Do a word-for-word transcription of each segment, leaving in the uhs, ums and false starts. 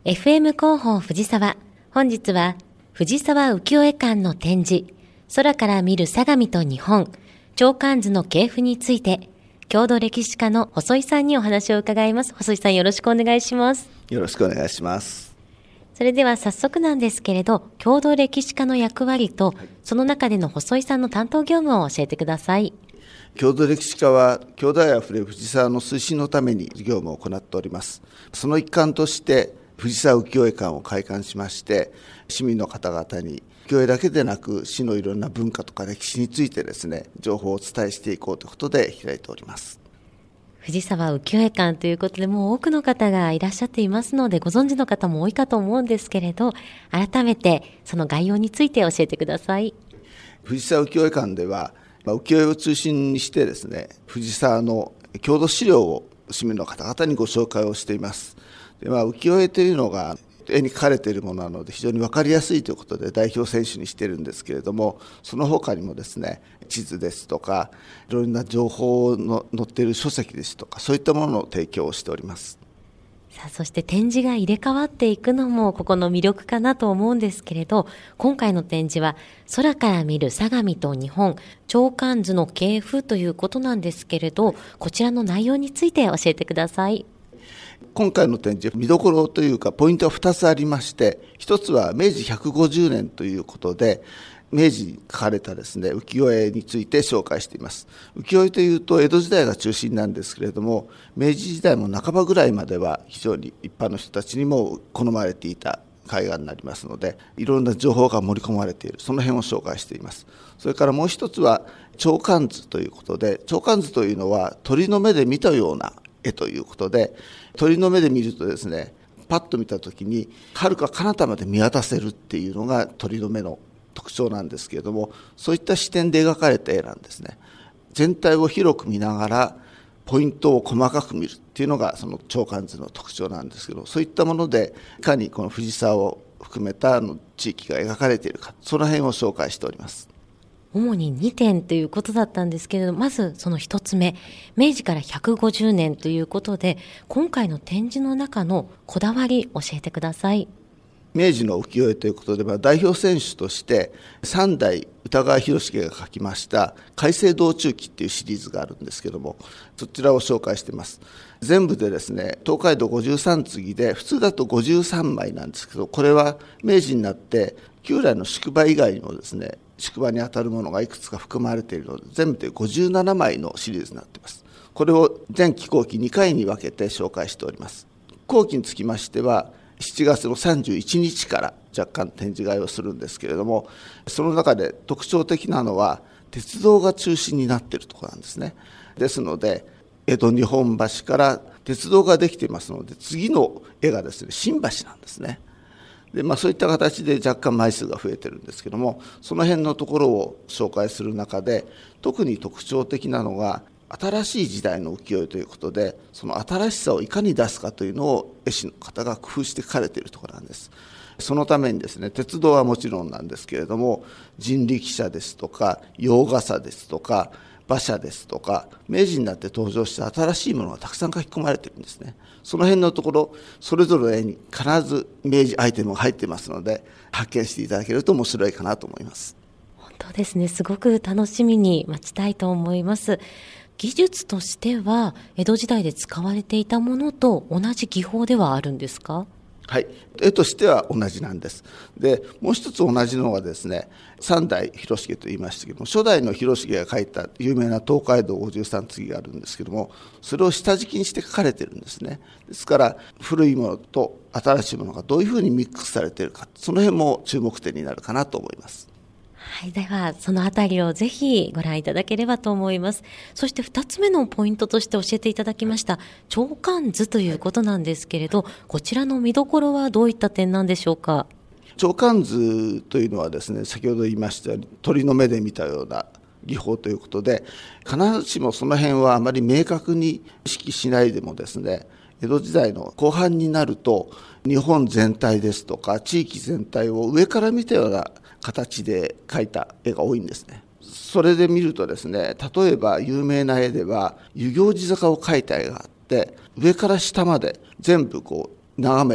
エフエム 広報藤沢。本日は藤沢浮世絵館の展示、空から見る相模と日本、鳥観図の系譜について、郷土歴史家の細井さんにお話を伺います。細井さん、よろしくお願いします。 よろしくお願いします。 それでは早速なんですけれど、郷土歴史家の役割と、はい、その中での細井さんの担当業務を教えてください。 郷土歴史家は郷土愛あふれる藤沢の推進のために業務を行っております。その一環として藤沢浮世絵館を開館しまして、市民の方々に浮世絵だけでなく市のいろんな文化とか歴史についてですね、情報をお伝えしていこうということで開いております。 藤沢浮世絵館ということで、もう多くの方がいらっしゃっていますので、ご存知の方も多いかと思うんですけれど、改めてその概要について教えてください。 藤沢浮世絵館では浮世絵を中心にしてですね、藤沢の郷土資料を市民の方々にご紹介をしています。で、まあ、浮世絵というのが絵に描かれているものなので非常に分かりやすいということで代表選手にしているんですけれども、その他にもですね、地図ですとかいろんな情報の載っている書籍ですとか、そういったものの提供をしております。 さあ、そして展示が入れ替わっていくのもここの魅力かなと思うんですけれど、今回の展示は空から見る相模と日本、鳥観図の系譜ということなんですけれど、こちらの内容について教えてください。 今回の展示、見どころというかポイントはふたつありまして、ひとつはめいじひゃくごじゅうねんということで、明治に描かれたですね、浮世絵について紹介しています。浮世絵というと江戸時代が中心なんですけれども、明治時代も半ばぐらいまでは非常に一般の人たちにも好まれていた絵画になりますので、いろんな情報が盛り込まれている、その辺を紹介しています。それからもう一つは鳥観図ということで、鳥観図というのは鳥の目で見たような絵ということで、鳥の目で見るとですね、パッと見たときに遥か彼方まで見渡せるっていうのが鳥の目の特徴なんですけれども、そういった視点で描かれた絵なんですね。全体を広く見ながらポイントを細かく見るっていうのがその鳥観図の特徴なんですけど、そういったものでいかにこの藤沢を含めた地域が描かれているか、その辺を紹介しております。 主ににてんということだったんですけれど、まずそのひとつめ、明治からひゃくごじゅうねんということで、今回の展示の中のこだわり教えてください。 明治の浮世絵ということで、まあ、代表選手としてさんだい歌川広重が書きました改正道中記っていうシリーズがあるんですけども、そちらを紹介しています。全部でですね、東海道ごじゅうさん次で普通だとごじゅうさんまいなんですけど、これは明治になって旧来の宿場以外にもですね、宿場にあたるものがいくつか含まれているので、全部でごじゅうななまいのシリーズになっています。これを前期後期にかいに分けて紹介しております。後期につきましてはしちがつのさんじゅういちにちから若干展示会をするんですけれども、その中で特徴的なのは鉄道が中心になっているところなんですね。ですので江戸日本橋から鉄道ができていますので、次の絵がですね、新橋なんですね。で、まあ、そういった形で若干枚数が増えてるんですけども、その辺のところを紹介する中で特に特徴的なのが新しい時代の浮世絵ということで、その新しさをいかに出すかというのを絵師の方が工夫して描かれているところなんです。そのためにですね、鉄道はもちろんなんですけれども、人力車ですとか洋傘ですとか馬車ですとか、明治になって登場した新しいものがたくさん書き込まれているんですね。その辺のところ、それぞれの絵に必ず明治アイテムが入っていますので、発見していただけると面白いかなと思います。 本当ですね、すごく楽しみに待ちたいと思います。技術としては江戸時代で使われていたものと同じ技法ではあるんですか？ はい、絵としては同じなんです。で、もう一つ同じのがですね、三代広重と言いましたけども、初代の広重が描いた有名な東海道ごじゅうさん次があるんですけども、それを下敷きにして描かれているんですね。ですから古いものと新しいものがどういうふうにミックスされているか、その辺も注目点になるかなと思います。 はい、ではそのあたりをぜひご覧いただければと思います。そしてふたつめのポイントとして教えていただきました鳥観図ということなんですけれど、こちらの見どころはどういった点なんでしょうか？ 鳥観図というのはですね、先ほど言いましたように鳥の目で見たような技法ということで、必ずしもその辺はあまり明確に意識しないでもですね、江戸時代の後半になると日本全体ですとか地域全体を上から見たような形で描いた絵が多いんですね。それで見るとですね、例えば有名な絵では遊行寺坂を描いた絵があって、上から下まで全部こう眺めた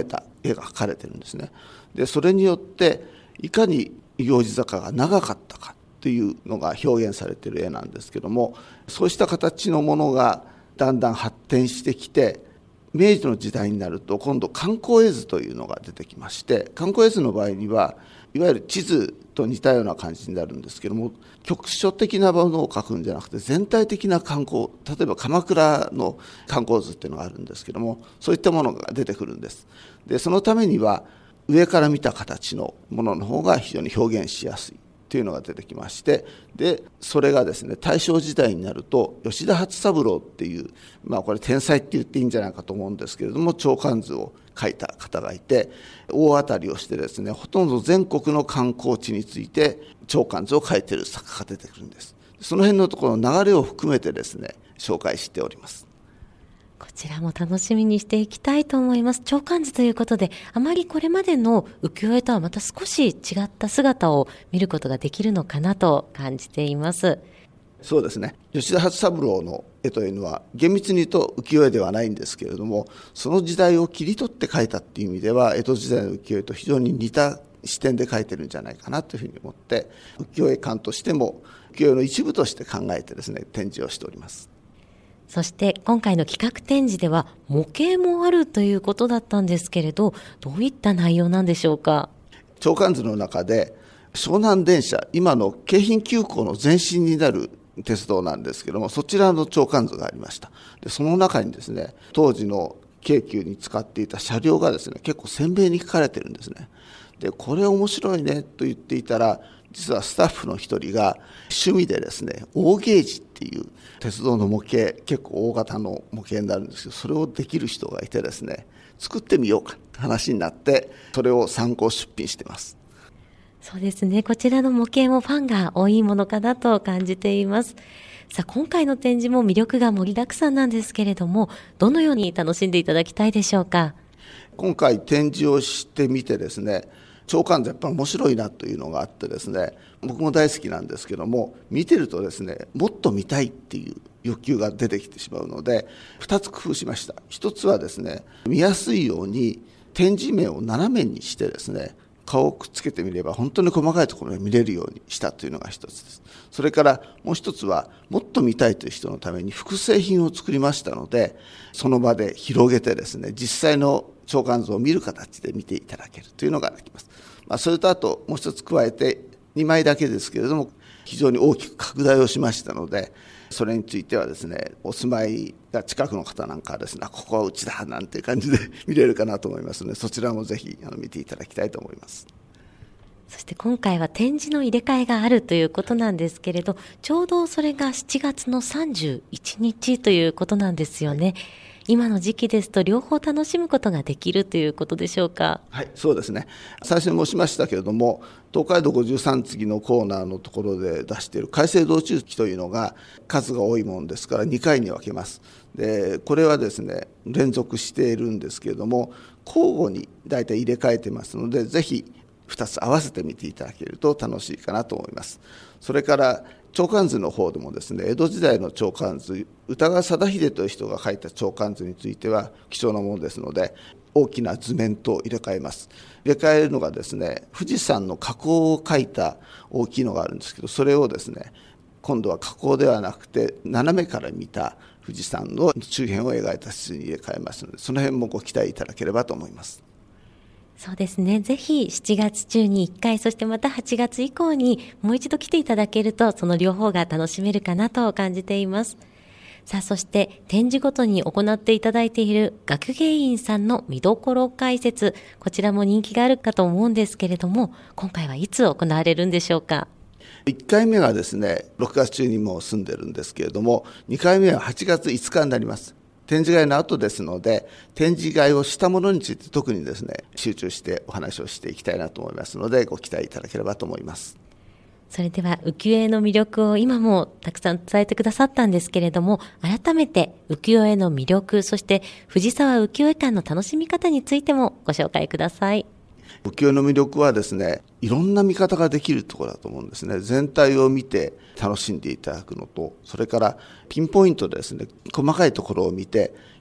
絵が描かれてるんですね。でそれによっていかに行司坂が長かったかというのが表現されている絵なんですけども、そうした形のものがだんだん発展してきて、明治の時代になると今度観光絵図というのが出てきまして、観光絵図の場合にはいわゆる地図と似たような感じになるんですけども、局所的なものを描くんじゃなくて全体的な観光、例えば鎌倉の観光図っていうのがあるんですけども、そういったものが出てくるんです。でそのためには上から見た形のものの方が非常に表現しやすいというのが出てきまして、でそれがですね、大正時代になると吉田初三郎っていう、まあこれ天才って言っていいんじゃないかと思うんですけれども、鳥観図を描いた方がいて、大当たりをしてですね、ほとんど全国の観光地について鳥観図を描いている作家が出てくるんです。その辺のところの流れを含めてですね、紹介しております。 こちらも楽しみにしていきたいと思います。鳥観図ということで、あまりこれまでの浮世絵とはまた少し違った姿を見ることができるのかなと感じています。 そうですね、吉田初三郎の絵というのは厳密に言うと浮世絵ではないんですけれども、その時代を切り取って描いたっていう意味では江戸時代の浮世絵と非常に似た視点で描いてるんじゃないかなというふうに思って、浮世絵館としても浮世絵の一部として考えてですね、展示をしております。 そして今回の企画展示では模型もあるということだったんですけれど、どういった内容なんでしょうか。 鳥観図の中で湘南電車、今の京浜急行の前身になる鉄道なんですけども、そちらの鳥観図がありました。でその中にですね、当時の京急に使っていた車両がですね、結構鮮明に描かれてるんですね。でこれ面白いねと言っていたら、実はスタッフの一人が趣味でですね、大ゲージっていう鉄道の模型、結構大型の模型になるんですけど、それをできる人がいてですね、作ってみようかって話になって、それを参考出品しています。 そうですね、こちらの模型もファンが多いものかなと感じています。さあ、今回の展示も魅力が盛りだくさんなんですけれども、どのように楽しんでいただきたいでしょうか。 今回展示をしてみてですね、鳥観図やっぱり面白いなというのがあってですね、僕も大好きなんですけども、見てるとですね、もっと見たいっていう欲求が出てきてしまうので、ふたつ工夫しました。ひとつはですね、見やすいように展示面を斜めにしてですね、顔をくっつけてみれば本当に細かいところが見れるようにしたというのが一つです。それからもう一つは、もっと見たいという人のために複製品を作りましたので、その場で広げてですね、実際の鳥観図を見る形で見ていただけるというのができます。まあ、それとあともう一つ加えてにまいだけですけれども、非常に大きく拡大をしましたので、それについてはですね、お住まいが近くの方なんかはですね、ここはうちだなんていう感じで見れるかなと思いますので、そちらもぜひあの見ていただきたいと思います。 そして今回は展示の入れ替えがあるということなんですけれど、ちょうどそれがしちがつのさんじゅういちにちということなんですよね。はい、今の時期ですと両方楽しむことができるということでしょうか。 はい、そうですね。最初に申しましたけれども、東海道ごじゅうさん次のコーナーのところで出している改正道中記というのが数が多いものですからにかいに分けます。でこれはですね、連続しているんですけれども、交互に大体入れ替えてますので、ぜひふたつ合わせて見ていただけると楽しいかなと思います。それから鳥観図の方でもですね、江戸時代の鳥観図、歌川貞秀という人が書いた鳥観図については貴重なものですので、大きな図面と入れ替えます。入れ替えるのがですね、富士山の火口を描いた大きいのがあるんですけど、それをですね、今度は火口ではなくて斜めから見た富士山の周辺を描いた図に入れ替えますので、その辺もご期待いただければと思います。 そうですね。ぜひしちがつ中にいっかい、そしてまたはちがつ以降にもう一度来ていただけると、その両方が楽しめるかなと感じています。さあ、そして展示ごとに行っていただいている学芸員さんの見どころ解説、こちらも人気があるかと思うんですけれども、今回はいつ行われるんでしょうか。 いっかいめはですね、ろくがつ中にもう済んでるんですけれども、にかいめははちがついつかになります。展示会の後ですので、展示会をしたものについて特にですね、集中してお話をしていきたいなと思いますので、ご期待いただければと思います。 それでは浮世絵の魅力を今もたくさん伝えてくださったんですけれども、改めて浮世絵の魅力、そして藤沢浮世絵館の楽しみ方についてもご紹介ください。 浮世絵の魅力はですね、いろんな見方ができるところだと思うんですね。全体を見て楽しんでいただくのと、それからピンポイントでですね、細かいところを見て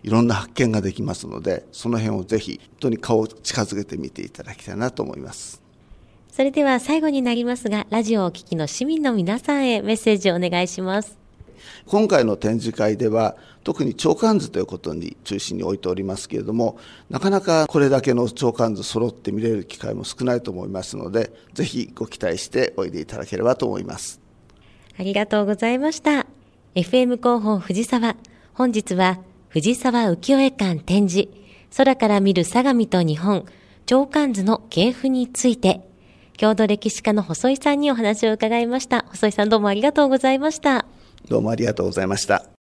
いろんな発見ができますので、その辺をぜひ本当に顔を近づけてみていただきたいなと思います。 それでは最後になりますが、ラジオをお聞きの市民の皆さんへメッセージをお願いします。 今回の展示会では特に鳥観図ということに中心に置いておりますけれども、なかなかこれだけの鳥観図揃って見れる機会も少ないと思いますので、ぜひご期待しておいでいただければと思います。 ありがとうございました。 エフエム 広報藤沢、本日は藤沢浮世絵館展示、空から見る相模と日本鳥観図の系譜について、郷土歴史家の細井さんにお話を伺いました。細井さん、どうもありがとうございました。 どうもありがとうございました。